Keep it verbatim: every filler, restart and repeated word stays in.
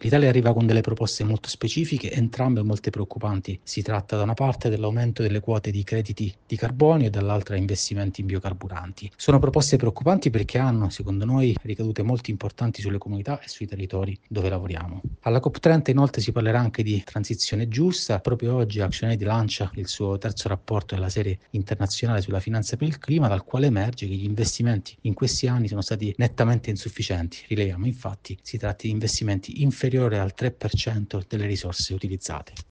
L'Italia arriva con delle proposte molto specifiche, entrambe molto preoccupanti. Si tratta da una parte dell'aumento delle quote di crediti di carbonio e dall'altra investimenti in biocarburanti. Sono proposte preoccupanti perché hanno, secondo noi, ricadute molto importanti sulle comunità e sui territori dove lavoriamo. Alla COP trenta inoltre si parlerà anche di transizione giusta. Proprio oggi ActionAid lancia il suo terzo rapporto della serie internazionale sulla finanza per il clima, dal quale emerge che gli investimenti in questi anni sono stati nettamente insufficienti. Rileviamo infatti si tratti di investimenti inferiori al tre per cento delle risorse utilizzate.